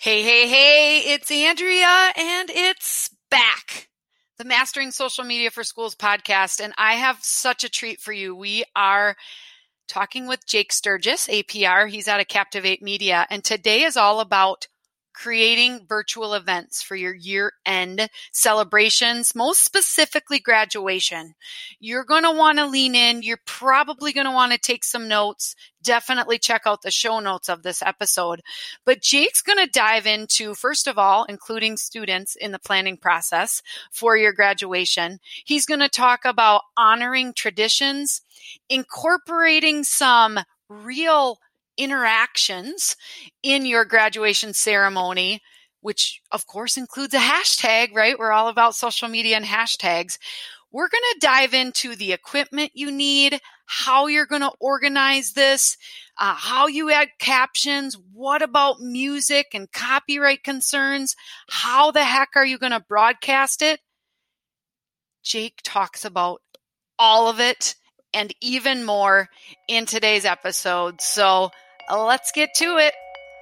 Hey, hey, hey, it's Andrea, and it's back. The Mastering Social Media for Schools podcast, and I have such a treat for you. We are talking with Jake Sturgis, APR. He's out of Captivate Media, and today is all about creating virtual events for your year-end celebrations, most specifically graduation. You're going to want to lean in. You're probably going to want to take some notes. Definitely check out the show notes of this episode. But Jake's going to dive into, first of all, including students in the planning process for your graduation. He's going to talk about honoring traditions, incorporating some real interactions in your graduation ceremony, which of course includes a hashtag, right? We're all about social media and hashtags. We're going to dive into the equipment you need, how you're going to organize this, how you add captions, what about music and copyright concerns, how the heck are you going to broadcast it? Jake talks about all of it and even more in today's episode. So let's get to it.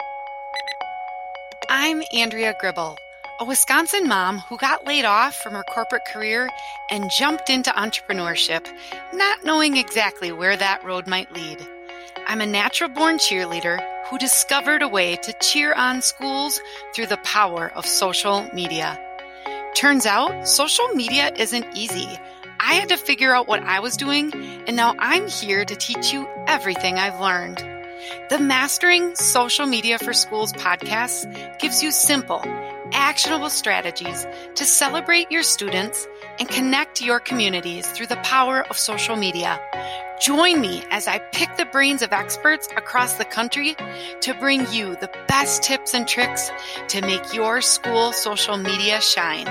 I'm Andrea Gribble, a Wisconsin mom who got laid off from her corporate career and jumped into entrepreneurship, not knowing exactly where that road might lead. I'm a natural-born cheerleader who discovered a way to cheer on schools through the power of social media. Turns out, social media isn't easy. I had to figure out what I was doing, and now I'm here to teach you everything I've learned. The Mastering Social Media for Schools podcast gives you simple, actionable strategies to celebrate your students and connect your communities through the power of social media. Join me as I pick the brains of experts across the country to bring you the best tips and tricks to make your school social media shine.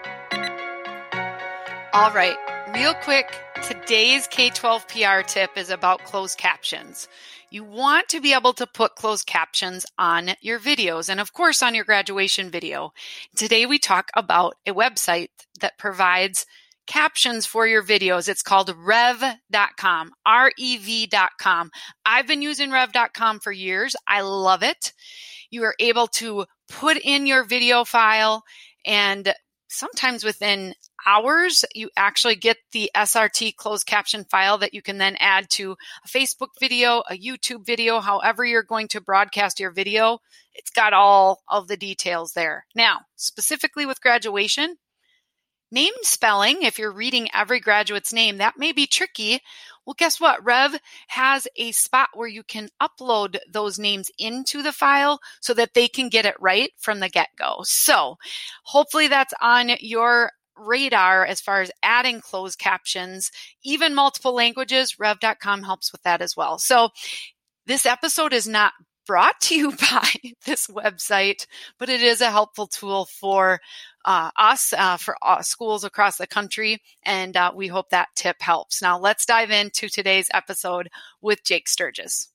All right, real quick, today's K-12 PR tip is about closed captions. You want to be able to put closed captions on your videos and, of course, on your graduation video. Today, we talk about a website that provides captions for your videos. It's called rev.com, rev.com. I've been using rev.com for years. I love it. You are able to put in your video file, and sometimes within hours, you actually get the SRT closed caption file that you can then add to a Facebook video, a YouTube video, however you're going to broadcast your video. It's got all of the details there. Now, specifically with graduation, name spelling, if you're reading every graduate's name, that may be tricky. Well, guess what? Rev has a spot where you can upload those names into the file so that they can get it right from the get-go. So hopefully that's on your radar as far as adding closed captions, even multiple languages. Rev.com helps with that as well. So this episode is not brought to you by this website, but it is a helpful tool for schools across the country, and we hope that tip helps. Now, let's dive into today's episode with Jake Sturgis.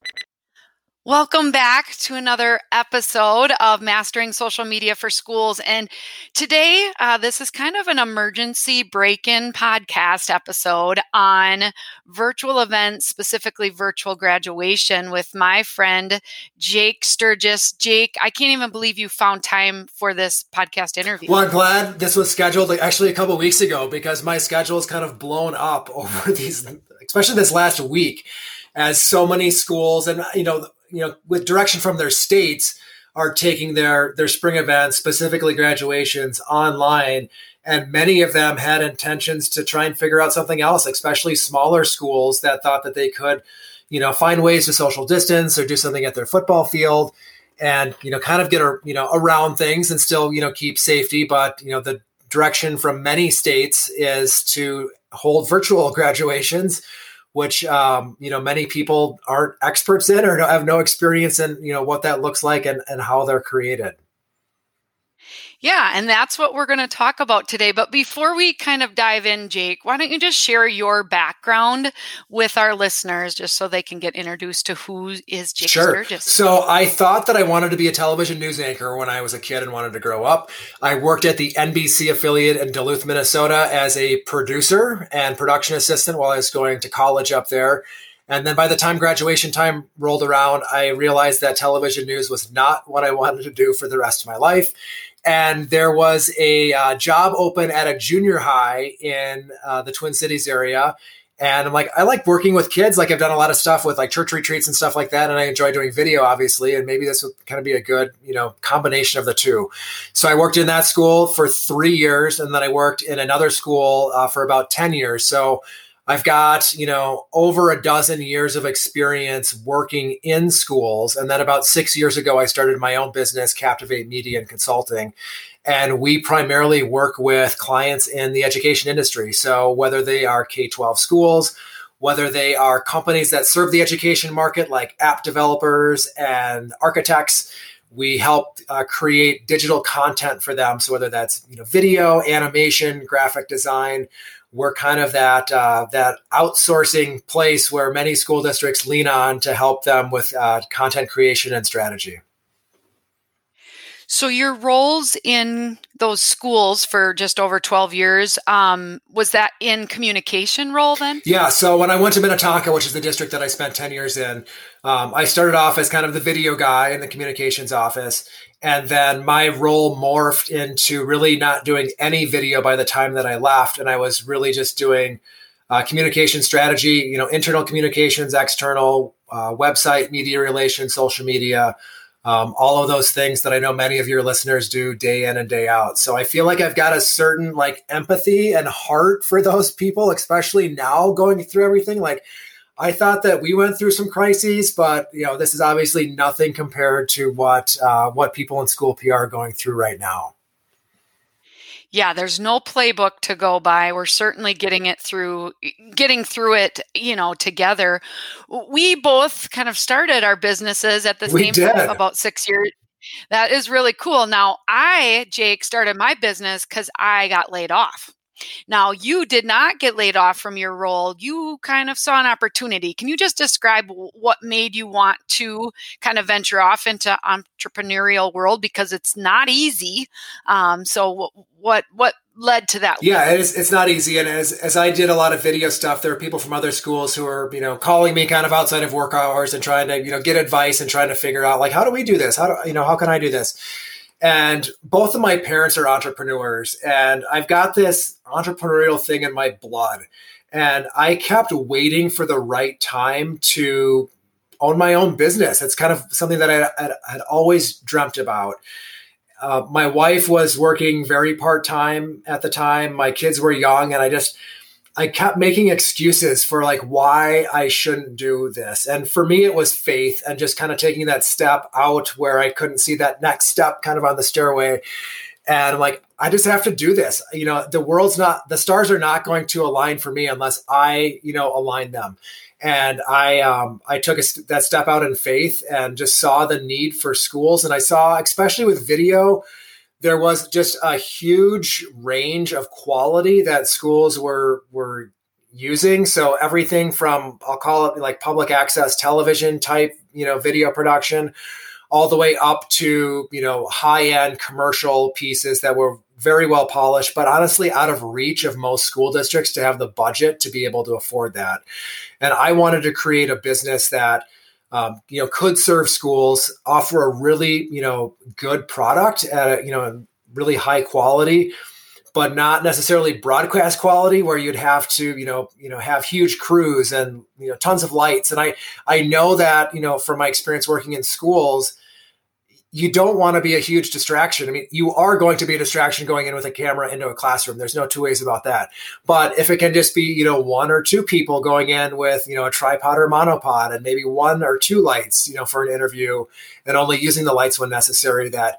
Welcome back to another episode of Mastering Social Media for Schools. And today, this is kind of an emergency break-in podcast episode on virtual events, specifically virtual graduation, with my friend Jake Sturgis. Jake, I can't even believe you found time for this podcast interview. Well, I'm glad this was scheduled actually a couple of weeks ago, because my schedule is kind of blown up over these, especially this last week, as so many schools and, with direction from their states are taking their spring events, specifically graduations, online. And many of them had intentions to try and figure out something else, especially smaller schools that thought that they could, find ways to social distance or do something at their football field and, kind of get, around things and still, keep safety. But, the direction from many states is to hold virtual graduations, which, many people aren't experts in or have no experience in, what that looks like and how they're created. Yeah, and that's what we're going to talk about today. But before we kind of dive in, Jake, why don't you just share your background with our listeners just so they can get introduced to who is Jake Sturgis? So I thought that I wanted to be a television news anchor when I was a kid and wanted to grow up. I worked at the NBC affiliate in Duluth, Minnesota as a producer and production assistant while I was going to college up there. And then by the time graduation time rolled around, I realized that television news was not what I wanted to do for the rest of my life. And there was a job open at a junior high in the Twin Cities area. And I'm like, I like working with kids. Like I've done a lot of stuff with like church retreats and stuff like that. And I enjoy doing video, obviously. And maybe this would kind of be a good, combination of the two. So I worked in that school for 3 years. And then I worked in another school for about 10 years. So I've got, over a dozen years of experience working in schools. And then about 6 years ago, I started my own business, Captivate Media and Consulting. And we primarily work with clients in the education industry. So whether they are K-12 schools, whether they are companies that serve the education market like app developers and architects, we help create digital content for them. So whether that's video, animation, graphic design, we're kind of that outsourcing place where many school districts lean on to help them with content creation and strategy. So your roles in those schools for just over 12 years, was that in communication role then? Yeah. So when I went to Minnetonka, which is the district that I spent 10 years in, I started off as kind of the video guy in the communications office. And then my role morphed into really not doing any video by the time that I left. And I was really just doing communication strategy, internal communications, external, website, media relations, social media, all of those things that I know many of your listeners do day in and day out. So I feel like I've got a certain empathy and heart for those people, especially now going through everything. I thought that we went through some crises, but this is obviously nothing compared to what people in school PR are going through right now. Yeah, there's no playbook to go by. We're certainly getting through it, together. We both kind of started our businesses at the same time about 6 years. That is really cool. Now, Jake, started my business because I got laid off. Now, you did not get laid off from your role. You kind of saw an opportunity. Can you just describe what made you want to kind of venture off into entrepreneurial world? Because it's not easy. So what led to that? Yeah, it's not easy. And as I did a lot of video stuff, there are people from other schools who are, calling me kind of outside of work hours and trying to, get advice and trying to figure out how do we do this? How can I do this? And both of my parents are entrepreneurs, and I've got this entrepreneurial thing in my blood. And I kept waiting for the right time to own my own business. It's kind of something that I had always dreamt about. My wife was working very part-time at the time. My kids were young, and I kept making excuses for why I shouldn't do this. And for me, it was faith and just kind of taking that step out where I couldn't see that next step kind of on the stairway. And I'm like, I just have to do this. The stars are not going to align for me unless I, align them. And I took that step out in faith and just saw the need for schools. And I saw, especially with video, there was just a huge range of quality that schools were using. So everything from, I'll call it public access television type, video production, all the way up to, high-end commercial pieces that were very well polished, but honestly out of reach of most school districts to have the budget to be able to afford that. And I wanted to create a business that could serve schools, offer a really, good product at a, really high quality, but not necessarily broadcast quality where you'd have to, have huge crews and, tons of lights. And I know that, from my experience working in schools, you don't want to be a huge distraction. I mean, you are going to be a distraction going in with a camera into a classroom. There's no two ways about that. But if it can just be, one or two people going in with, a tripod or monopod and maybe one or two lights, for an interview and only using the lights when necessary, that,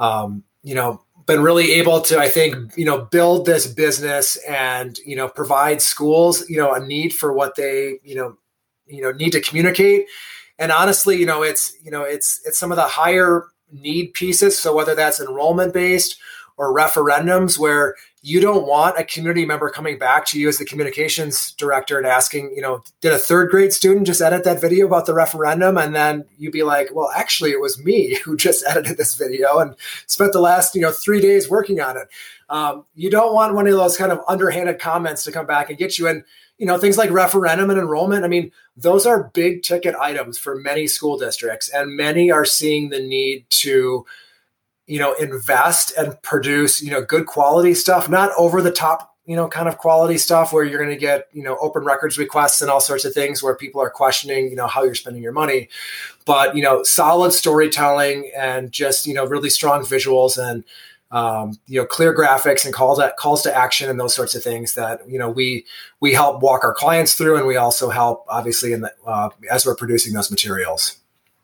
been really able to, I think, build this business and, provide schools, a need for what they, need to communicate. And honestly, it's some of the higher need pieces. So whether that's enrollment based or referendums where you don't want a community member coming back to you as the communications director and asking, did a third grade student just edit that video about the referendum? And then you'd be like, well, actually, it was me who just edited this video and spent the last, 3 days working on it. You don't want one of those kind of underhanded comments to come back and get you. And, things like referendum and enrollment. I mean, those are big ticket items for many school districts, and many are seeing the need to, invest and produce, good quality stuff, not over the top, kind of quality stuff where you're going to get, open records requests and all sorts of things where people are questioning, how you're spending your money, but, solid storytelling and just, really strong visuals and, clear graphics and calls to action and those sorts of things that, we help walk our clients through. And we also help obviously as we're producing those materials.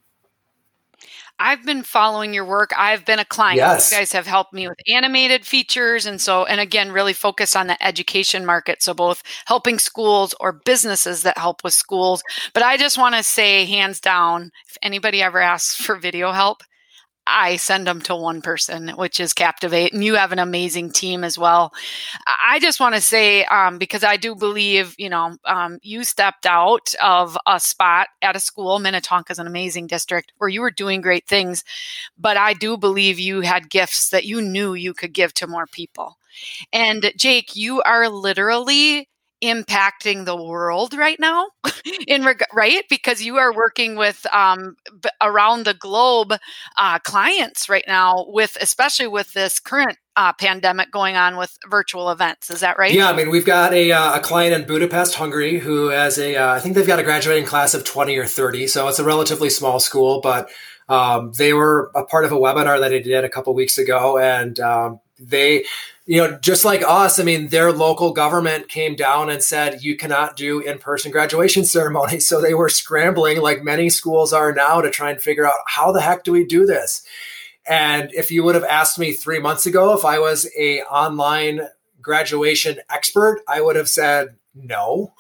I've been following your work. I've been a client. Yes. You guys have helped me with animated features. And again, really focus on the education market. So both helping schools or businesses that help with schools. But I just want to say hands down, if anybody ever asks for video help, I send them to one person, which is Captivate. And you have an amazing team as well. I just want to say, because I do believe, you stepped out of a spot at a school. Minnetonka is an amazing district where you were doing great things. But I do believe you had gifts that you knew you could give to more people. And Jake, you are literally impacting the world right now right? Because you are working with around the globe clients right now especially with this current pandemic going on with virtual events. Is that right? Yeah. I mean, we've got a client in Budapest, Hungary, who has I think they've got a graduating class of 20 or 30. So it's a relatively small school, but they were a part of a webinar that I did a couple of weeks ago. And they, just like us, I mean, their local government came down and said, you cannot do in-person graduation ceremonies. So they were scrambling like many schools are now to try and figure out how the heck do we do this? And if you would have asked me 3 months ago, if I was a online graduation expert, I would have said no.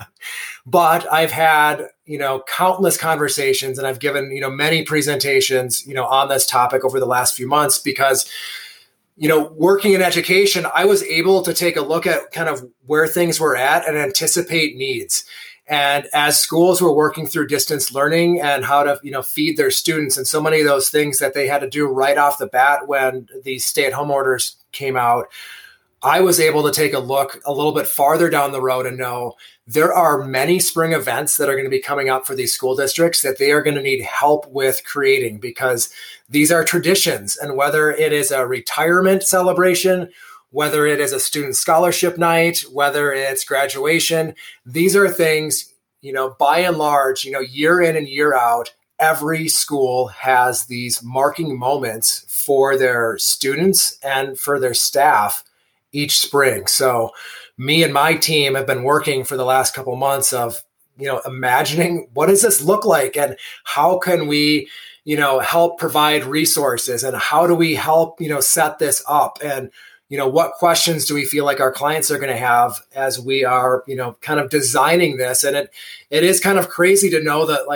But I've had, countless conversations and I've given, many presentations, on this topic over the last few months because working in education, I was able to take a look at kind of where things were at and anticipate needs. And as schools were working through distance learning and how to, feed their students and so many of those things that they had to do right off the bat when these stay-at-home orders came out, I was able to take a look a little bit farther down the road and know there are many spring events that are going to be coming up for these school districts that they are going to need help with creating because these are traditions. And whether it is a retirement celebration, whether it is a student scholarship night, whether it's graduation, these are things, by and large, year in and year out, every school has these marking moments for their students and for their staff each spring. So me and my team have been working for the last couple of months of, imagining what does this look like and how can we, help provide resources and how do we help, set this up and, what questions do we feel like our clients are going to have as we are, kind of designing this. And it is kind of crazy to know that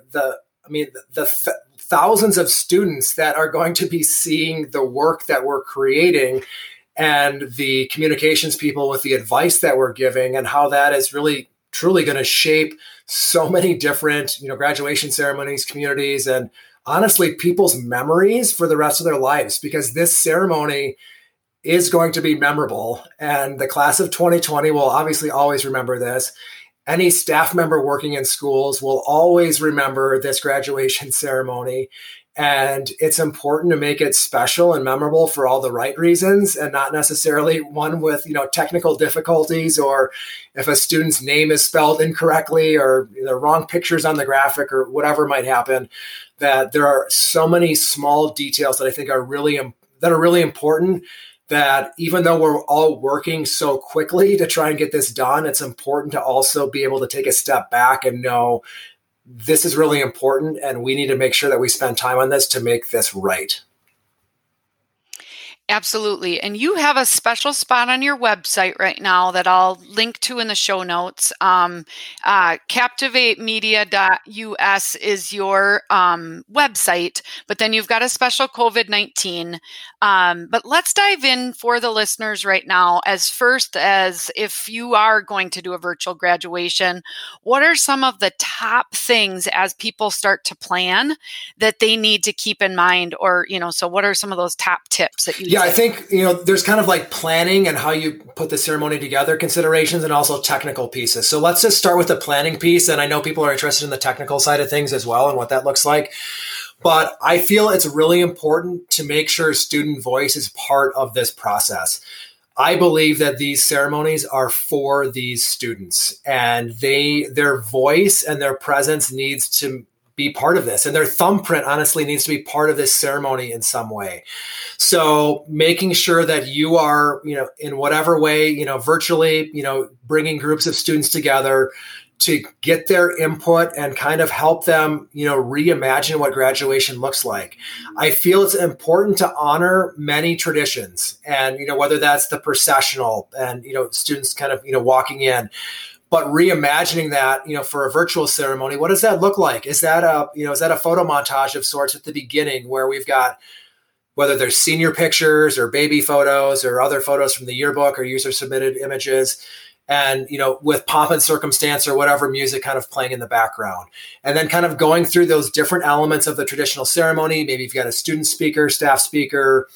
the thousands of students that are going to be seeing the work that we're creating and the communications people with the advice that we're giving and how that is really truly going to shape so many different, graduation ceremonies, communities, and honestly, people's memories for the rest of their lives, because this ceremony is going to be memorable. And the class of 2020 will obviously always remember this. Any staff member working in schools will always remember this graduation ceremony. And it's important to make it special and memorable for all the right reasons and not necessarily one with, technical difficulties or if a student's name is spelled incorrectly or the wrong pictures on the graphic or whatever might happen. That there are so many small details that I think are really important that even though we're all working so quickly to try and get this done, it's important to also be able to take a step back and know this is really important and we need to make sure that we spend time on this to make this right. Absolutely. And you have a special spot on your website right now that I'll link to in the show notes. CaptivateMedia.us is your website, but then you've got a special COVID-19. But let's dive in for the listeners right now as if you are going to do a virtual graduation, what are some of the top things as people start to plan that they need to keep in mind? Or, so what are some of those top tips that you Yeah, I think, there's kind of like planning and how you put the ceremony together considerations and also technical pieces. So let's just start with the planning piece. And I know people are interested in the technical side of things as well and what that looks like. But I feel it's really important to make sure student voice is part of this process. I believe that these ceremonies are for these students, and their voice and their presence needs to be part of this, and their thumbprint honestly needs to be part of this ceremony in some way. So making sure that you are, in whatever way, virtually, bringing groups of students together to get their input and kind of help them, reimagine what graduation looks like. I feel it's important to honor many traditions, and, whether that's the processional and, students kind of, walking in, but reimagining that, for a virtual ceremony. What does that look like? Is that a photo montage of sorts at the beginning where we've got, whether there's senior pictures or baby photos or other photos from the yearbook or user submitted images, and, with pomp and circumstance or whatever music kind of playing in the background. And then kind of going through those different elements of the traditional ceremony. Maybe you've got a student speaker, staff speaker,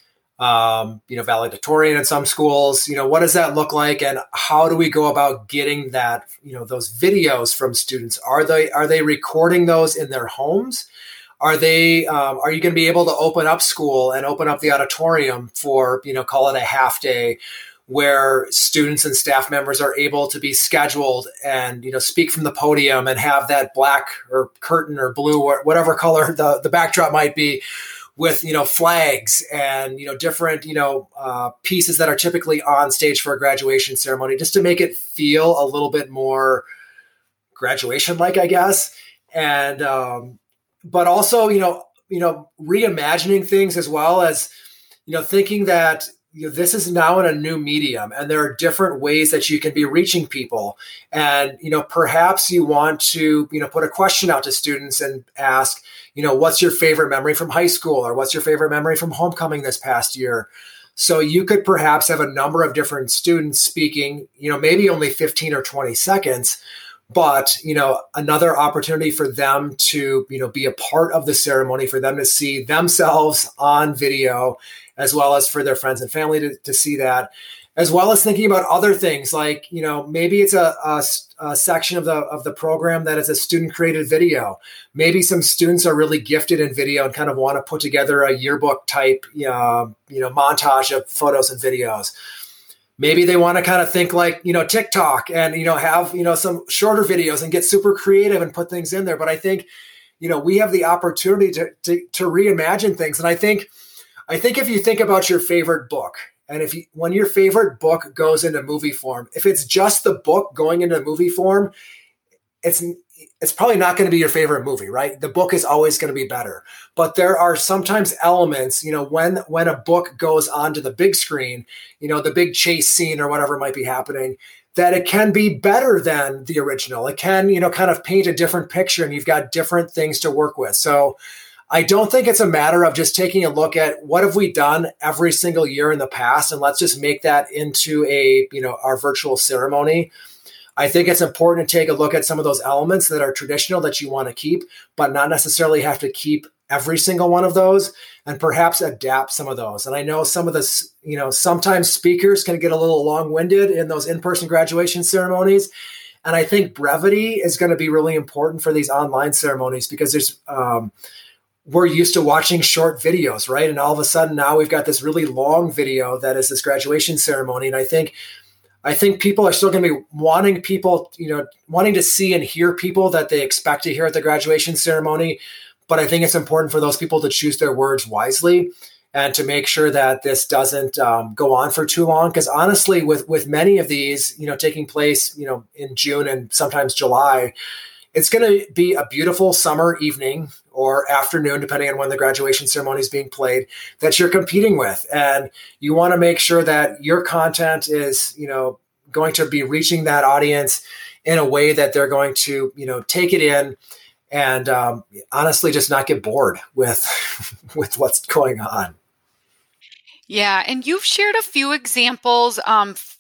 valedictorian in some schools. What does that look like? And how do we go about getting that, those videos from students? Are they recording those in their homes? Are you going to be able to open up school and open up the auditorium for, call it a half day, where students and staff members are able to be scheduled and, speak from the podium and have that black or curtain or blue or whatever color the backdrop might be with, flags and, different, pieces that are typically on stage for a graduation ceremony, just to make it feel a little bit more graduation-like, I guess. And, but also, reimagining things as well as, thinking that, this is now in a new medium and there are different ways that you can be reaching people. And, perhaps you want to, put a question out to students and ask, what's your favorite memory from high school, or what's your favorite memory from homecoming this past year? So you could perhaps have a number of different students speaking, maybe only 15 or 20 seconds, but, another opportunity for them to, be a part of the ceremony, for them to see themselves on video, as well as for their friends and family to see that, as well as thinking about other things like, maybe it's a section of the program that is a student created video. Maybe some students are really gifted in video and kind of want to put together a yearbook type, montage of photos and videos. Maybe they want to kind of think like, TikTok and, have, some shorter videos and get super creative and put things in there. But I think, we have the opportunity to reimagine things. And I think if you think about your favorite book, and when your favorite book goes into movie form, if it's just the book going into movie form, it's probably not going to be your favorite movie, right? The book is always going to be better. But there are sometimes elements, when a book goes onto the big screen, the big chase scene or whatever might be happening, that it can be better than the original. It can, kind of paint a different picture, and you've got different things to work with. So I don't think it's a matter of just taking a look at what have we done every single year in the past, and let's just make that into our virtual ceremony. I think it's important to take a look at some of those elements that are traditional that you want to keep, but not necessarily have to keep every single one of those, and perhaps adapt some of those. And I know some of this, sometimes speakers can get a little long-winded in those in-person graduation ceremonies. And I think brevity is going to be really important for these online ceremonies, because we're used to watching short videos, right? And all of a sudden now we've got this really long video that is this graduation ceremony. And I think people are still going to be wanting to see and hear people that they expect to hear at the graduation ceremony. But I think it's important for those people to choose their words wisely and to make sure that this doesn't go on for too long. Because honestly, with many of these, taking place, in June and sometimes July, it's going to be a beautiful summer evening or afternoon, depending on when the graduation ceremony is being played, that you're competing with. And you want to make sure that your content is, going to be reaching that audience in a way that they're going to, take it in and honestly just not get bored with what's going on. Yeah. And you've shared a few examples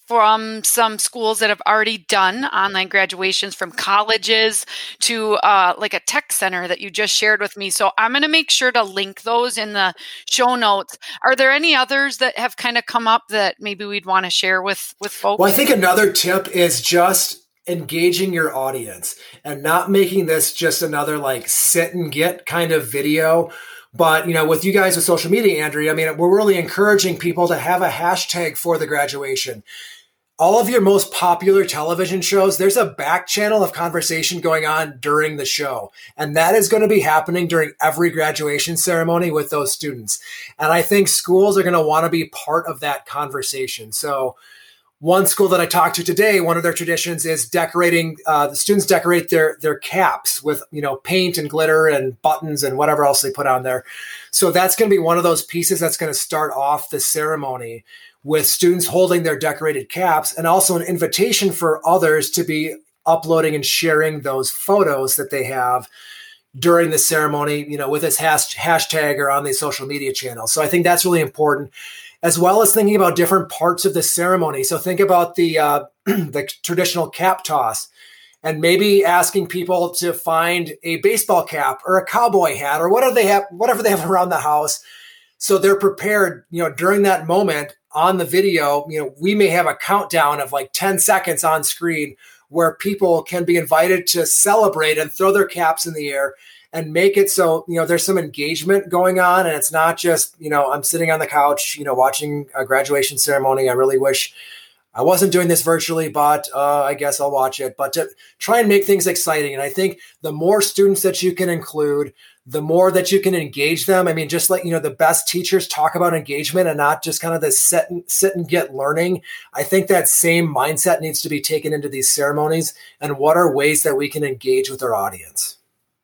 from some schools that have already done online graduations, from colleges to like a tech center that you just shared with me. So I'm going to make sure to link those in the show notes. Are there any others that have kind of come up that maybe we'd want to share with folks? Well, I think another tip is just engaging your audience and not making this just another like sit and get kind of video. But, with you guys with social media, Andrea, I mean, we're really encouraging people to have a hashtag for the graduation. All of your most popular television shows, there's a back channel of conversation going on during the show. And that is going to be happening during every graduation ceremony with those students. And I think schools are going to want to be part of that conversation. So one school that I talked to today, one of their traditions is decorating, the students decorate their caps with, paint and glitter and buttons and whatever else they put on there. So that's going to be one of those pieces that's going to start off the ceremony with students holding their decorated caps, and also an invitation for others to be uploading and sharing those photos that they have during the ceremony, with this hashtag or on these social media channels. So I think that's really important, as well as thinking about different parts of the ceremony. So think about the the traditional cap toss, and maybe asking people to find a baseball cap or a cowboy hat or whatever they have around the house, so they're prepared. During that moment on the video, we may have a countdown of like 10 seconds on screen where people can be invited to celebrate and throw their caps in the air and make it so, there's some engagement going on. And it's not just, I'm sitting on the couch, watching a graduation ceremony. I really wish I wasn't doing this virtually, but I guess I'll watch it. But to try and make things exciting. And I think the more students that you can include, the more that you can engage them. I mean, just like, the best teachers talk about engagement and not just kind of this sit and get learning. I think that same mindset needs to be taken into these ceremonies. And what are ways that we can engage with our audience?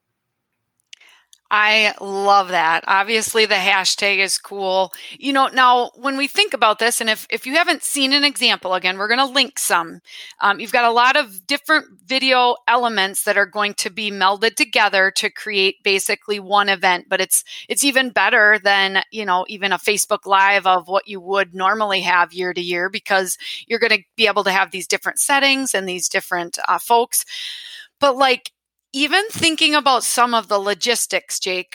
I love that. Obviously, the hashtag is cool. Now when we think about this, and if you haven't seen an example, again, we're going to link some. You've got a lot of different video elements that are going to be melded together to create basically one event. But it's even better than, even a Facebook Live of what you would normally have year to year, because you're going to be able to have these different settings and these different folks. But even thinking about some of the logistics, Jake,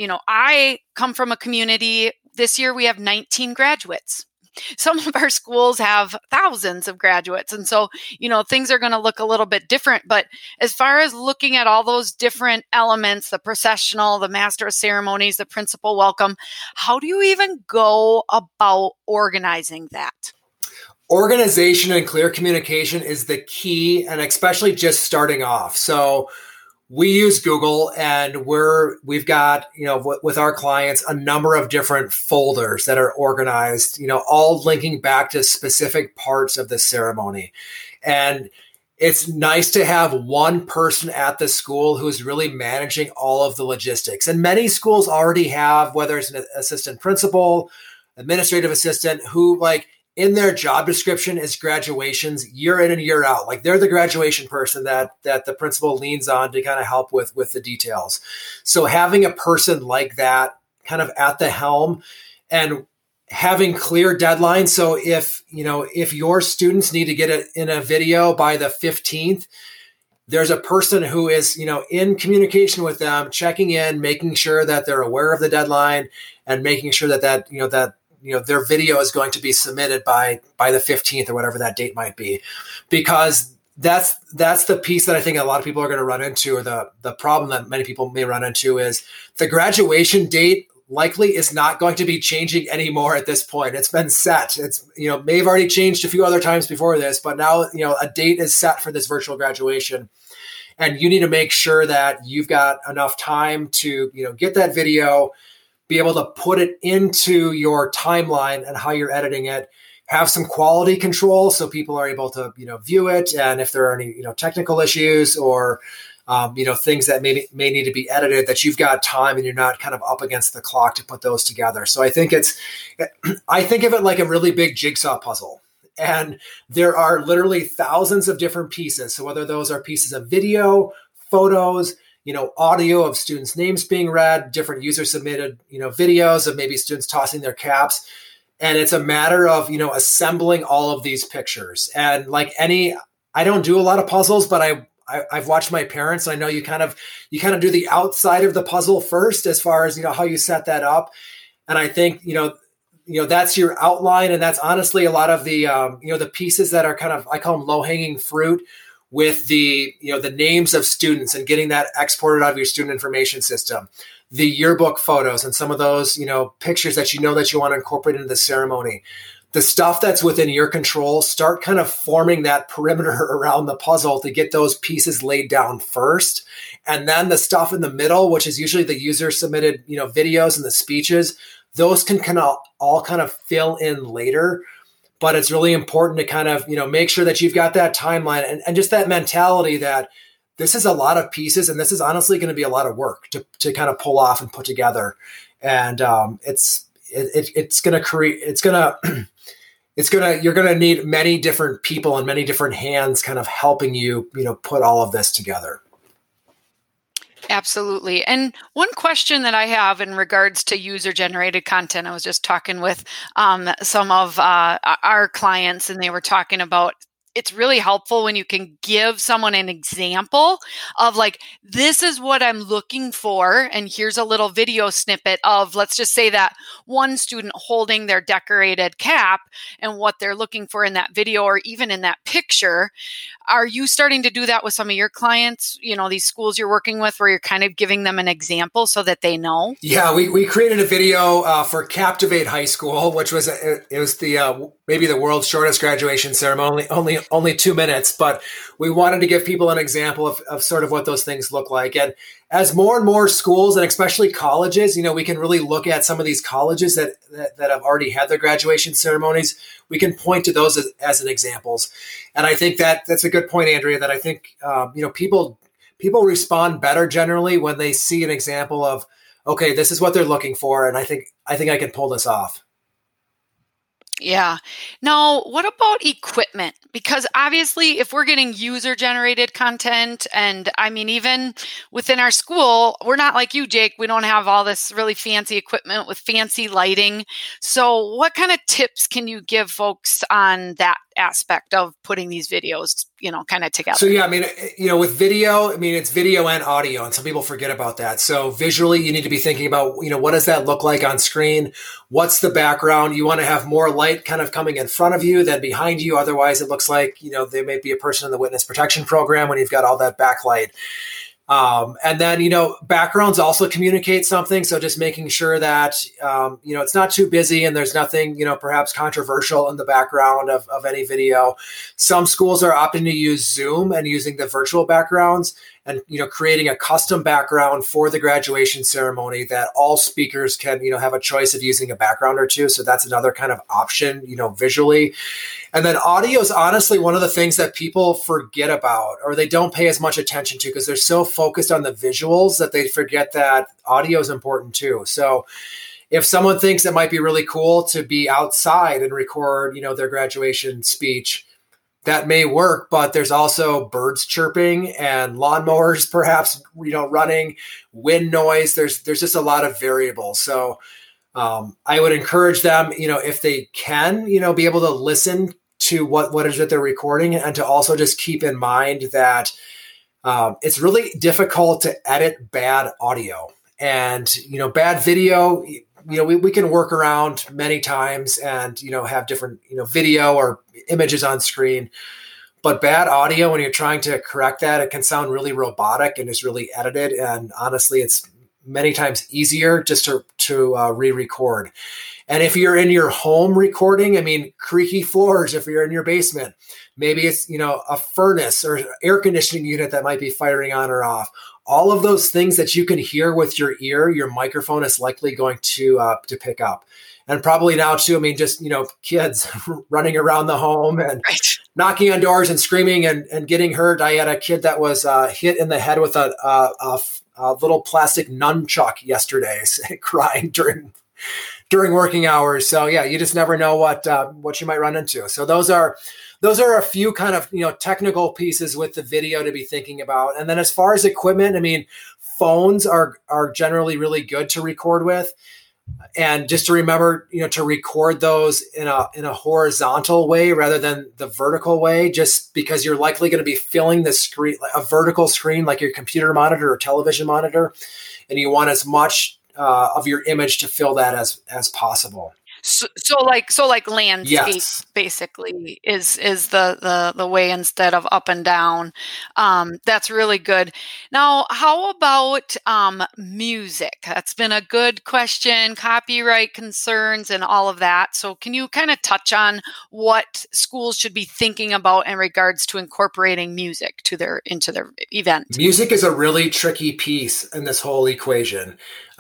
I come from a community. This year we have 19 graduates. Some of our schools have thousands of graduates. And so, things are going to look a little bit different. But as far as looking at all those different elements, the processional, the master of ceremonies, the principal welcome, how do you even go about organizing that? Organization and clear communication is the key, and especially just starting off. So we use Google, and we've got, with our clients, a number of different folders that are organized, all linking back to specific parts of the ceremony. And it's nice to have one person at the school who's really managing all of the logistics. And many schools already have, whether it's an assistant principal, administrative assistant, who in their job description is graduations year in and year out. They're the graduation person that the principal leans on to kind of help with the details. So having a person like that kind of at the helm and having clear deadlines. So if your students need to get it in a video by the 15th, there's a person who is, in communication with them, checking in, making sure that they're aware of the deadline, and making sure that their video is going to be submitted by the 15th or whatever that date might be, because that's the piece that I think a lot of people are going to run into, or the problem that many people may run into is the graduation date likely is not going to be changing anymore at this point. It's been set. It's, may have already changed a few other times before this, but now, a date is set for this virtual graduation. And you need to make sure that you've got enough time to, get that video, be able to put it into your timeline and how you're editing it, have some quality control so people are able to, view it. And if there are any, technical issues or, things that may need to be edited, that you've got time and you're not kind of up against the clock to put those together. So I think I think of it like a really big jigsaw puzzle. And there are literally thousands of different pieces. So whether those are pieces of video, photos, audio of students' names being read, different user submitted, videos of maybe students tossing their caps. And it's a matter of, assembling all of these pictures. And like I don't do a lot of puzzles, but I've watched my parents. And I know you kind of do the outside of the puzzle first, as far as, how you set that up. And I think, that's your outline. And that's honestly a lot of the, the pieces that are kind of, I call them low hanging fruit, with the, the names of students and getting that exported out of your student information system, the yearbook photos and some of those, pictures that you want to incorporate into the ceremony. The stuff that's within your control, start kind of forming that perimeter around the puzzle to get those pieces laid down first. And then the stuff in the middle, which is usually the user submitted, videos and the speeches, those can all kind of fill in later. But it's really important to kind of, make sure that you've got that timeline and just that mentality that this is a lot of pieces, and this is honestly going to be a lot of work to kind of pull off and put together. And you're going to need many different people and many different hands kind of helping you, put all of this together. Absolutely. And one question that I have in regards to user-generated content, I was just talking with some of our clients, and they were talking about it's really helpful when you can give someone an example of like, this is what I'm looking for. And here's a little video snippet of, let's just say that one student holding their decorated cap and what they're looking for in that video or even in that picture. Are you starting to do that with some of your clients, these schools you're working with, where you're kind of giving them an example so that they know? Yeah, we created a video for Captivate High School, which was maybe the world's shortest graduation ceremony, only 2 minutes, but we wanted to give people an example of sort of what those things look like. And as more and more schools, and especially colleges, we can really look at some of these colleges that have already had their graduation ceremonies. We can point to those as an examples. And I think that's a good point, Andrea, that I think, people respond better generally when they see an example of, okay, this is what they're looking for. And I think I can pull this off. Yeah. Now, what about equipment? Because obviously, if we're getting user-generated content, and I mean, even within our school, we're not like you, Jake. We don't have all this really fancy equipment with fancy lighting. So what kind of tips can you give folks on that aspect of putting these videos, kind of together? So, yeah, I mean, with video, it's video and audio, and some people forget about that. So visually, you need to be thinking about, what does that look like on screen? What's the background? You want to have more light kind of coming in front of you than behind you. Otherwise, it looks like, there may be a person in the witness protection program when you've got all that backlight. And then, backgrounds also communicate something. So just making sure that, it's not too busy and there's nothing, perhaps controversial in the background of any video. Some schools are opting to use Zoom and using the virtual backgrounds and, creating a custom background for the graduation ceremony that all speakers can, have a choice of using a background or two. So that's another kind of option, visually. And then audio is honestly one of the things that people forget about, or they don't pay as much attention to because they're so focused on the visuals that they forget that audio is important too. So if someone thinks it might be really cool to be outside and record, their graduation speech, that may work, but there's also birds chirping and lawnmowers perhaps, running, wind noise. There's just a lot of variables. So I would encourage them, if they can, be able to listen to what is it they're recording, and to also just keep in mind that it's really difficult to edit bad audio and, bad video. We can work around many times and, have different, video or images on screen. But bad audio, when you're trying to correct that, it can sound really robotic and is really edited. And honestly, it's many times easier just to re-record. And if you're in your home recording, creaky floors, if you're in your basement, maybe it's, a furnace or air conditioning unit that might be firing on or off. All of those things that you can hear with your ear, your microphone is likely going to pick up. And probably now too, just, kids running around the home and knocking on doors and screaming and getting hurt. I had a kid that was hit in the head with a little plastic nunchuck yesterday, crying during working hours. So yeah, you just never know what you might run into. So those are a few kind of, technical pieces with the video to be thinking about. And then as far as equipment, phones are generally really good to record with. And just to remember, to record those in a horizontal way rather than the vertical way, just because you're likely going to be filling the screen, a vertical screen like your computer monitor or television monitor, and you want as much of your image to fill that as possible. So like landscape, yes, basically is the way instead of up and down. That's really good. Now, how about music? That's been a good question, copyright concerns and all of that. So can you kind of touch on what schools should be thinking about in regards to incorporating music into their event? Music is a really tricky piece in this whole equation.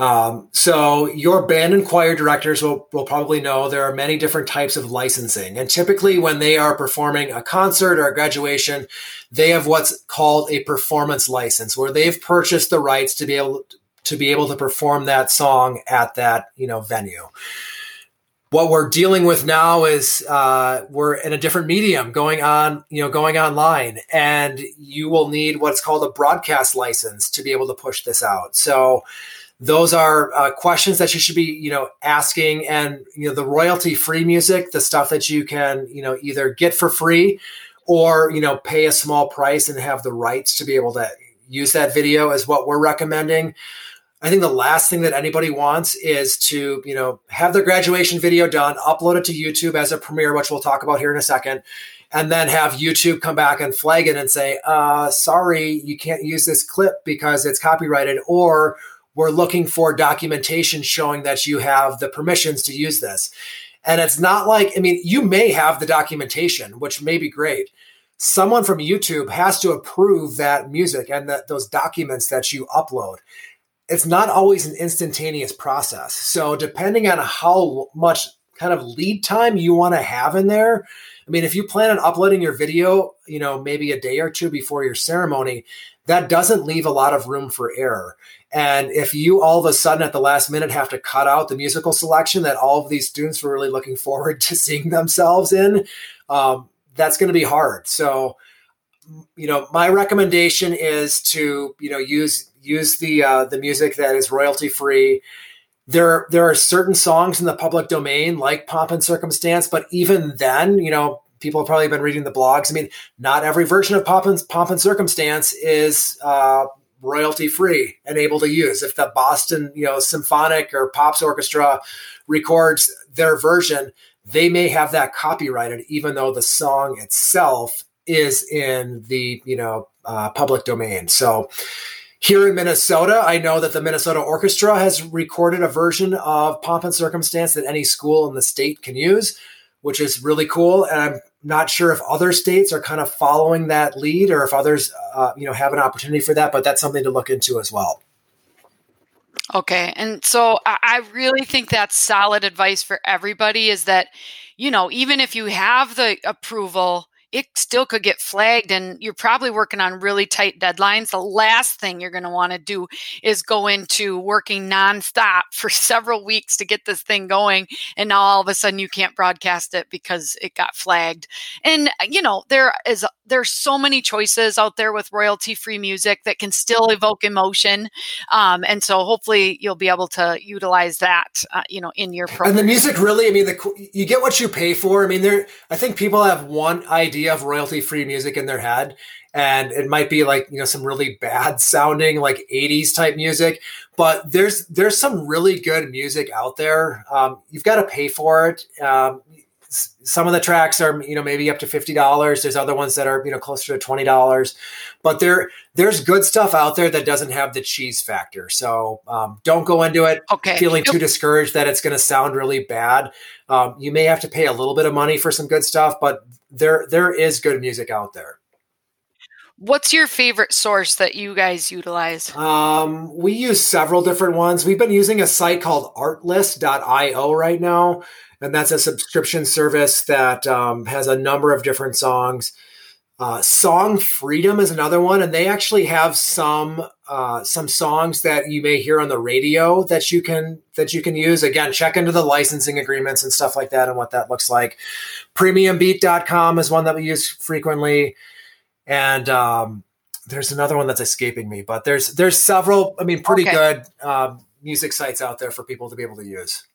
So your band and choir directors will probably know there are many different types of licensing. And typically when they are performing a concert or a graduation, they have what's called a performance license, where they've purchased the rights to be able to perform that song at that, venue. What we're dealing with now is we're in a different medium going online, and you will need what's called a broadcast license to be able to push this out. So those are questions that you should be, asking. And, the royalty-free music, the stuff that you can, either get for free or, pay a small price and have the rights to be able to use that video is what we're recommending. I think the last thing that anybody wants is to, have their graduation video done, upload it to YouTube as a premiere, which we'll talk about here in a second, and then have YouTube come back and flag it and say, sorry, you can't use this clip because it's copyrighted, or we're looking for documentation showing that you have the permissions to use this. And it's not like, you may have the documentation, which may be great. Someone from YouTube has to approve that music and those documents that you upload. It's not always an instantaneous process. So depending on how much kind of lead time you want to have in there, if you plan on uploading your video, maybe a day or two before your ceremony, that doesn't leave a lot of room for error. And if you all of a sudden at the last minute have to cut out the musical selection that all of these students were really looking forward to seeing themselves in, that's going to be hard. So, my recommendation is to, use the music that is royalty free. There are certain songs in the public domain like Pomp and Circumstance, but even then, people have probably been reading the blogs. Not every version of Pomp and Circumstance is royalty free and able to use. If the Boston, Symphonic or Pops Orchestra records their version, they may have that copyrighted, even though the song itself is in the, public domain. So here in Minnesota, I know that the Minnesota Orchestra has recorded a version of Pomp and Circumstance that any school in the state can use, which is really cool. And I'm not sure if other states are kind of following that lead or if others, have an opportunity for that, but that's something to look into as well. Okay. And so I really think that's solid advice for everybody is that, even if you have the approval, it still could get flagged and you're probably working on really tight deadlines. The last thing you're going to want to do is go into working nonstop for several weeks to get this thing going. And now all of a sudden you can't broadcast it because it got flagged. And, there's so many choices out there with royalty-free music that can still evoke emotion. And so hopefully you'll be able to utilize that, in your program. And the music really, you get what you pay for. I think people have one idea of royalty-free music in their head, and it might be like, some really bad sounding like 80s type music, but there's some really good music out there. You've got to pay for it. Some of the tracks are, maybe up to $50. There's other ones that are, closer to $20, but there's good stuff out there that doesn't have the cheese factor. So don't go into it feeling too discouraged that it's going to sound really bad. You may have to pay a little bit of money for some good stuff, but there is good music out there. What's your favorite source that you guys utilize? We use several different ones. We've been using a site called artlist.io right now. And that's a subscription service that has a number of different songs. Song Freedom is another one, and they actually have some songs that you may hear on the radio that you can use. Again, check into the licensing agreements and stuff like that and what that looks like. Premiumbeat.com is one that we use frequently, and there's another one that's escaping me, but there's several. Pretty good music sites out there for people to be able to use.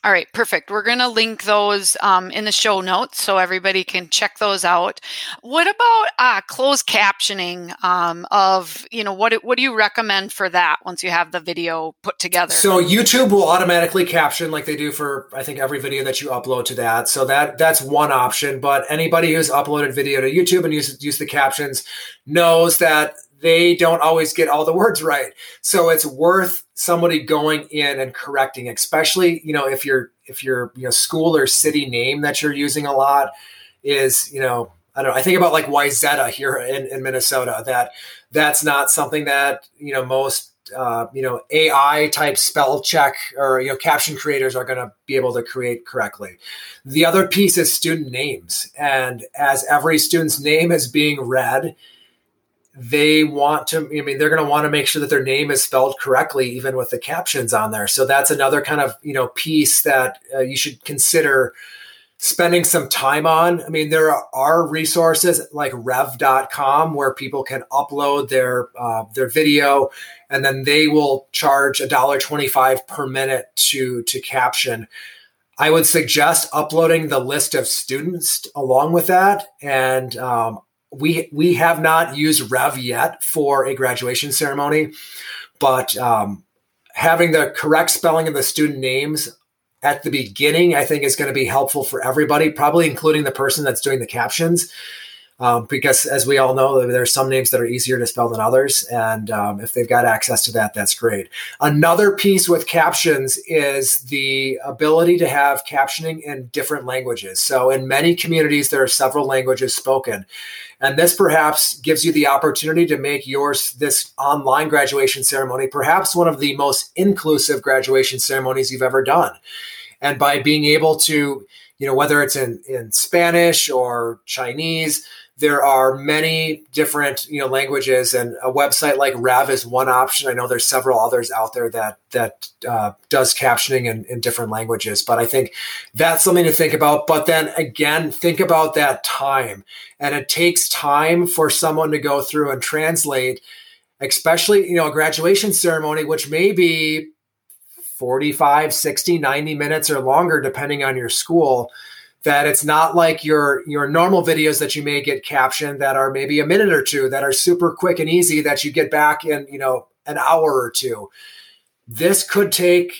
All right, perfect. We're going to link those in the show notes so everybody can check those out. What about closed captioning what do you recommend for that once you have the video put together? So YouTube will automatically caption like they do for, I think, every video that you upload to that. So that's one option. But anybody who's uploaded video to YouTube and use the captions knows that they don't always get all the words right. So it's worth somebody going in and correcting, especially, if your school or city name that you're using a lot is, I don't know, I think about like Wayzata here in Minnesota, that's not something that, most, AI type spell check or, caption creators are going to be able to create correctly. The other piece is student names. And as every student's name is being read, they're going to want to make sure that their name is spelled correctly, even with the captions on there. So that's another kind of, piece that you should consider spending some time on. I mean, there are resources like rev.com where people can upload their video, and then they will charge $1.25 per minute to caption. I would suggest uploading the list of students along with that. And, we have not used Rev yet for a graduation ceremony, but having the correct spelling of the student names at the beginning, I think, is going to be helpful for everybody, probably including the person that's doing the captions. Because as we all know, there's some names that are easier to spell than others. And if they've got access to that, that's great. Another piece with captions is the ability to have captioning in different languages. So in many communities, there are several languages spoken. And this perhaps gives you the opportunity to make this online graduation ceremony perhaps one of the most inclusive graduation ceremonies you've ever done. And by being able to, whether it's in Spanish or Chinese, there are many different, languages, and a website like Rev is one option. I know there's several others out there that does captioning in different languages, but I think that's something to think about. But then again, think about that time, and it takes time for someone to go through and translate, especially, a graduation ceremony, which may be 45, 60, 90 minutes or longer, depending on your school. That it's not like your normal videos that you may get captioned that are maybe a minute or two that are super quick and easy that you get back in, an hour or two. This could take,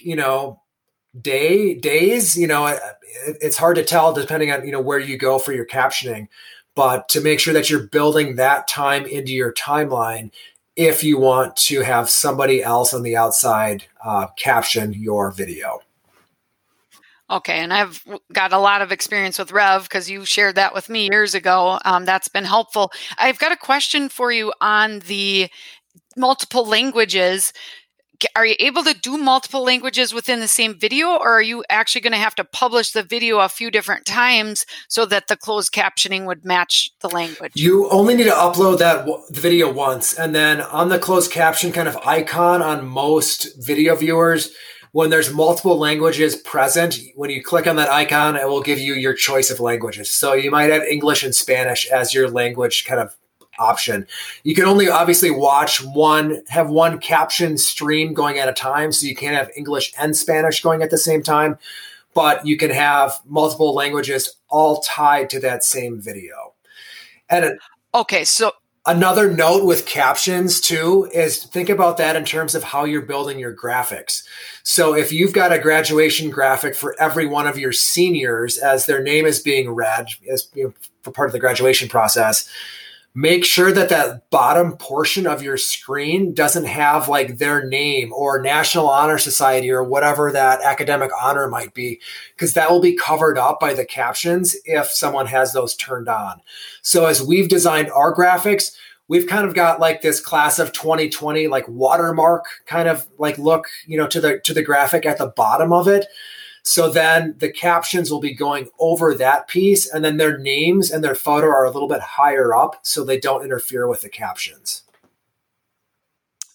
days, it's hard to tell depending on, where you go for your captioning, but to make sure that you're building that time into your timeline if you want to have somebody else on the outside caption your video. Okay, and I've got a lot of experience with Rev because you shared that with me years ago. That's been helpful. I've got a question for you on the multiple languages. Are you able to do multiple languages within the same video, or are you actually going to have to publish the video a few different times so that the closed captioning would match the language? You only need to upload the video once, and then on the closed caption kind of icon on most video viewers, when there's multiple languages present, when you click on that icon, it will give you your choice of languages. So you might have English and Spanish as your language kind of option. You can only obviously have one caption stream going at a time. So you can't have English and Spanish going at the same time, but you can have multiple languages all tied to that same video. And okay, so another note with captions too is think about that in terms of how you're building your graphics. So if you've got a graduation graphic for every one of your seniors as their name is being read for part of the graduation process, make sure that bottom portion of your screen doesn't have like their name or National Honor Society or whatever that academic honor might be, because that will be covered up by the captions if someone has those turned on. So as we've designed our graphics, we've kind of got like this class of 2020, like watermark kind of like look, to the graphic at the bottom of it. So then the captions will be going over that piece, and then their names and their photo are a little bit higher up so they don't interfere with the captions.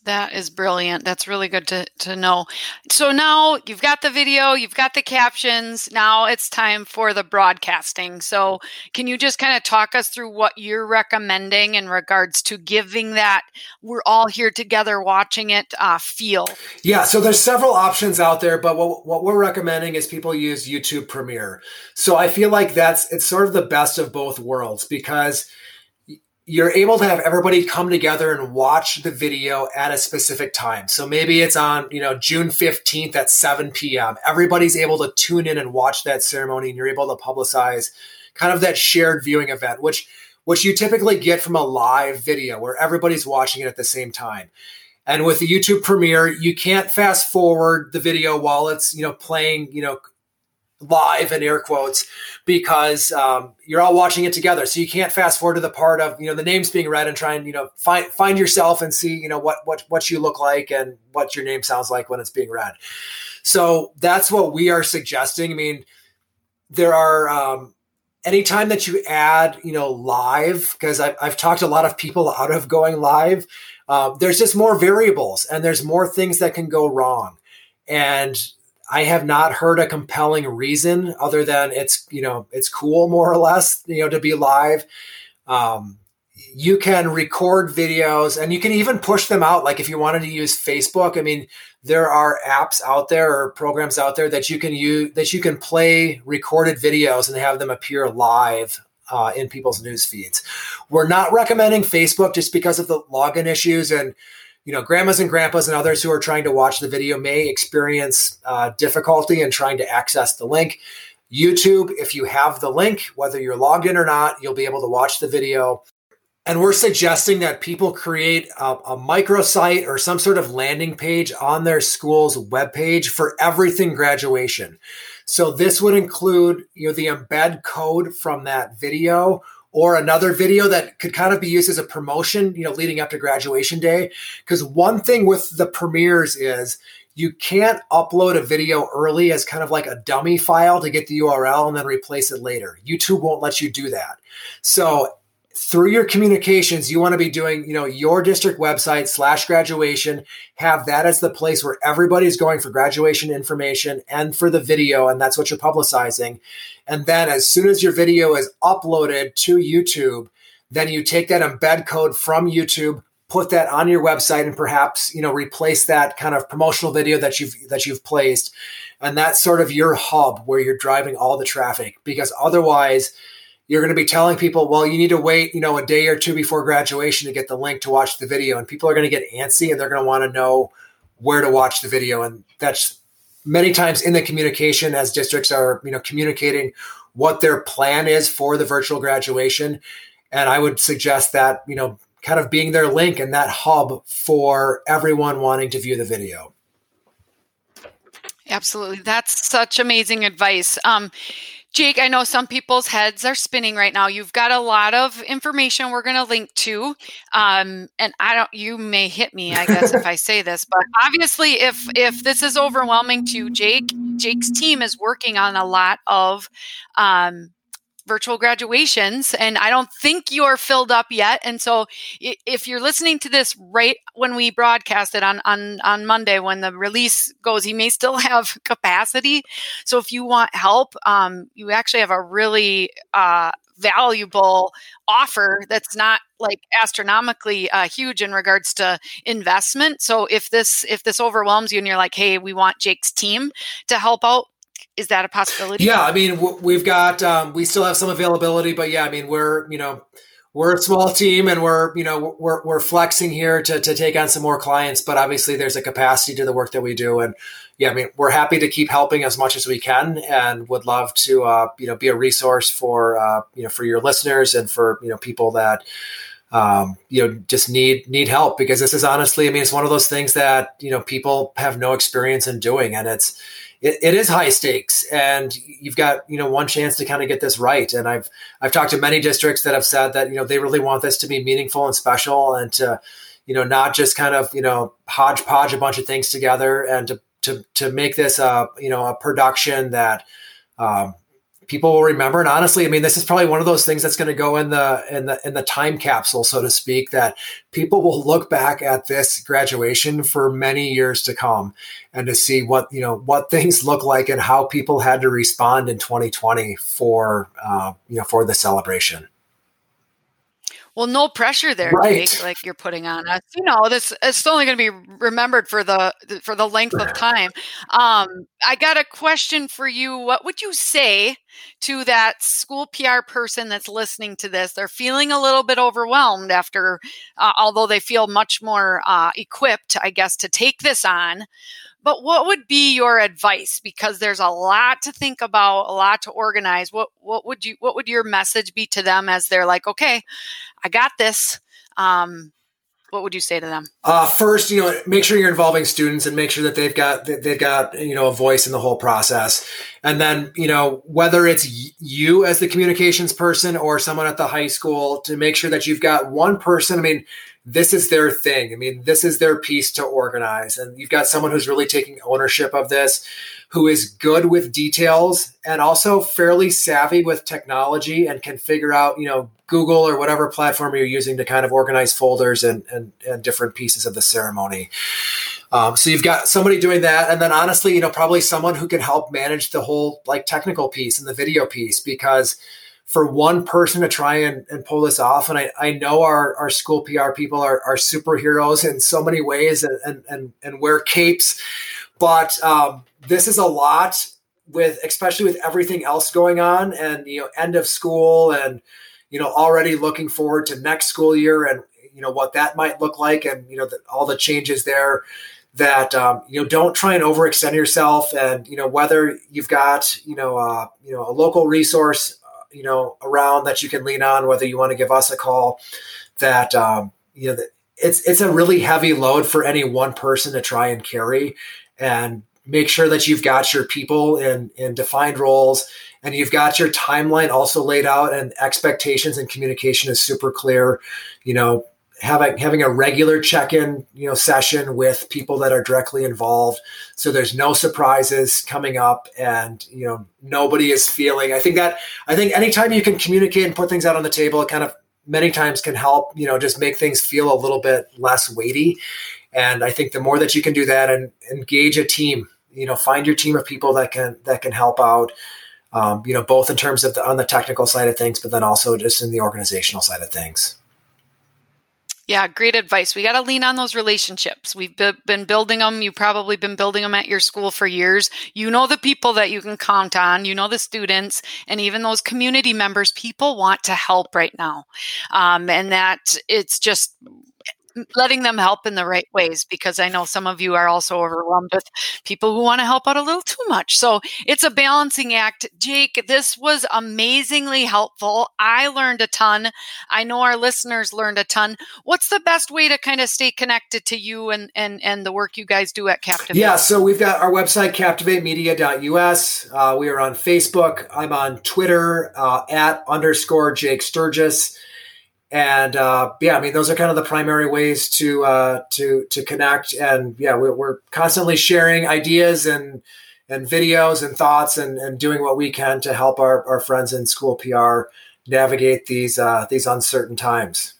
That is brilliant. That's really good to know. So now you've got the video, you've got the captions. Now it's time for the broadcasting. So can you just kind of talk us through what you're recommending in regards to giving that we're all here together watching it feel? Yeah, so there's several options out there, but what we're recommending is people use YouTube Premiere. So I feel like it's sort of the best of both worlds, because you're able to have everybody come together and watch the video at a specific time. So maybe it's on, June 15th at 7 p.m. Everybody's able to tune in and watch that ceremony, and you're able to publicize kind of that shared viewing event, which you typically get from a live video where everybody's watching it at the same time. And with the YouTube Premiere, you can't fast forward the video while it's, playing, live in air quotes, because you're all watching it together. So you can't fast forward to the part of, the names being read and try and, find yourself and see, what you look like and what your name sounds like when it's being read. So that's what we are suggesting. I mean, there are, anytime that you add, live, because I've talked a lot of people out of going live, there's just more variables and there's more things that can go wrong. And I have not heard a compelling reason other than it's cool, more or less, to be live. You can record videos and you can even push them out. Like if you wanted to use Facebook, I mean, there are apps out there or programs out there that you can use, that you can play recorded videos and have them appear live in people's news feeds. We're not recommending Facebook just because of the login issues, and grandmas and grandpas and others who are trying to watch the video may experience difficulty in trying to access the link. YouTube, if you have the link, whether you're logged in or not, you'll be able to watch the video. And we're suggesting that people create a microsite or some sort of landing page on their school's webpage for everything graduation. So this would include, the embed code from that video, or another video that could kind of be used as a promotion, leading up to graduation day. Because one thing with the premieres is you can't upload a video early as kind of like a dummy file to get the URL and then replace it later. YouTube won't let you do that. So through your communications, you want to be doing, your district website /graduation, have that as the place where everybody's going for graduation information and for the video. And that's what you're publicizing. And then as soon as your video is uploaded to YouTube, then you take that embed code from YouTube, put that on your website, and perhaps, replace that kind of promotional video that you've placed. And that's sort of your hub where you're driving all the traffic, because otherwise you're going to be telling people, well, you need to wait, a day or two before graduation to get the link to watch the video. And people are going to get antsy and they're going to want to know where to watch the video. And that's many times in the communication as districts are, communicating what their plan is for the virtual graduation. And I would suggest that, kind of being their link and that hub for everyone wanting to view the video. Absolutely. That's such amazing advice. Jake, I know some people's heads are spinning right now. You've got a lot of information we're going to link to. And you may hit me, I guess, if I say this, but obviously if this is overwhelming to Jake's team is working on a lot of, virtual graduations, and I don't think you're filled up yet. And so if you're listening to this right when we broadcast it on Monday, when the release goes, he may still have capacity. So if you want help, you actually have a really valuable offer that's not like astronomically huge in regards to investment. So if this overwhelms you and you're like, hey, we want Jake's team to help out, is that a possibility? Yeah, I mean, we've got we still have some availability, but yeah, I mean, we're a small team and we're flexing here to take on some more clients, but obviously there's a capacity to the work that we do, and yeah, I mean, we're happy to keep helping as much as we can, and would love to be a resource for for your listeners and for people that just need help, because this is honestly, I mean, it's one of those things that people have no experience in doing, and it is high stakes, and you've got, one chance to kind of get this right. And I've talked to many districts that have said that, they really want this to be meaningful and special, and to, not just kind of, hodgepodge a bunch of things together, and to make this, a production that, people will remember. And honestly, I mean, this is probably one of those things that's going to go in the time capsule, so to speak, that people will look back at this graduation for many years to come and to see what things look like and how people had to respond in 2020 for the celebration. Well, no pressure there, right. Jake, like you're putting on us. This it's only going to be remembered for the length of time. I got a question for you. What would you say to that school PR person that's listening to this? They're feeling a little bit overwhelmed after, although they feel much more equipped, I guess, to take this on. But what would be your advice? Because there's a lot to think about, a lot to organize. What would your message be to them as they're like, okay, I got this? What would you say to them? First, make sure you're involving students and make sure that they've got a voice in the whole process. And then, whether it's you as the communications person or someone at the high school, to make sure that you've got one person. I mean, this is their thing. I mean, this is their piece to organize. And you've got someone who's really taking ownership of this, who is good with details and also fairly savvy with technology and can figure out, Google or whatever platform you're using to kind of organize folders and different pieces of the ceremony. So you've got somebody doing that. And then honestly, probably someone who can help manage the whole technical piece and the video piece, because for one person to try and pull this off. And I know our school PR people are superheroes in so many ways and wear capes, but this is a lot especially with everything else going on and, end of school and, already looking forward to next school year and, what that might look like. And, all the changes there that, don't try and overextend yourself. And, whether you've got, a local resource, around that you can lean on, whether you want to give us a call, that, it's a really heavy load for any one person to try and carry, and make sure that you've got your people in defined roles and you've got your timeline also laid out and expectations and communication is super clear, having a regular check-in, session with people that are directly involved. So there's no surprises coming up and, nobody is feeling, I think anytime you can communicate and put things out on the table, it kind of many times can help, just make things feel a little bit less weighty. And I think the more that you can do that and engage a team, find your team of people that can help out, both in terms of on the technical side of things, but then also just in the organizational side of things. Yeah, great advice. We got to lean on those relationships. We've been building them. You've probably been building them at your school for years. The people that you can count on, the students and even those community members. People want to help right now. And that it's just letting them help in the right ways, because I know some of you are also overwhelmed with people who want to help out a little too much. So it's a balancing act. Jake, this was amazingly helpful. I learned a ton. I know our listeners learned a ton. What's the best way to kind of stay connected to you and the work you guys do at Captivate? Yeah, so we've got our website, captivatemedia.us. We are on Facebook. I'm on Twitter @_Jake Sturgis. And those are kind of the primary ways to connect. And we're constantly sharing ideas and videos and thoughts and doing what we can to help our friends in school PR navigate these uncertain times.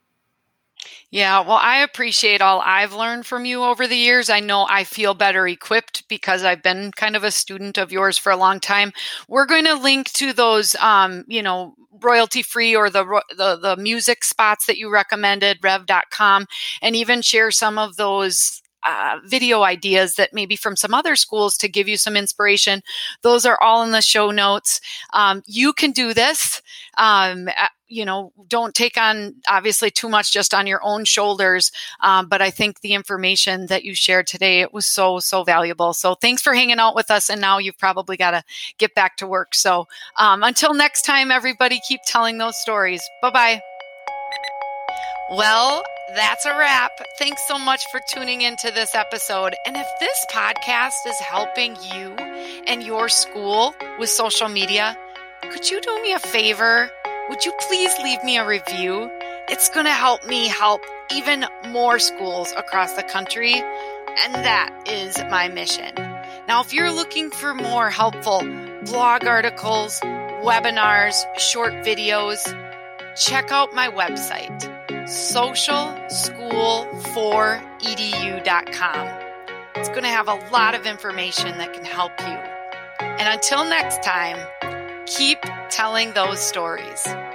Yeah, well, I appreciate all I've learned from you over the years. I know I feel better equipped because I've been kind of a student of yours for a long time. We're going to link to those, royalty free or the music spots that you recommended, rev.com, and even share some of those video ideas that maybe from some other schools to give you some inspiration. Those are all in the show notes. You can do this. Don't take on obviously too much just on your own shoulders. But I think the information that you shared today, it was so, so valuable. So thanks for hanging out with us. And now you've probably got to get back to work. So until next time, everybody, keep telling those stories. Bye-bye. Well, that's a wrap. Thanks so much for tuning into this episode. And if this podcast is helping you and your school with social media, could you do me a favor? Would you please leave me a review? It's going to help me help even more schools across the country. And that is my mission. Now, if you're looking for more helpful blog articles, webinars, short videos, check out my website, socialschool4edu.com. It's going to have a lot of information that can help you. And until next time, keep telling those stories.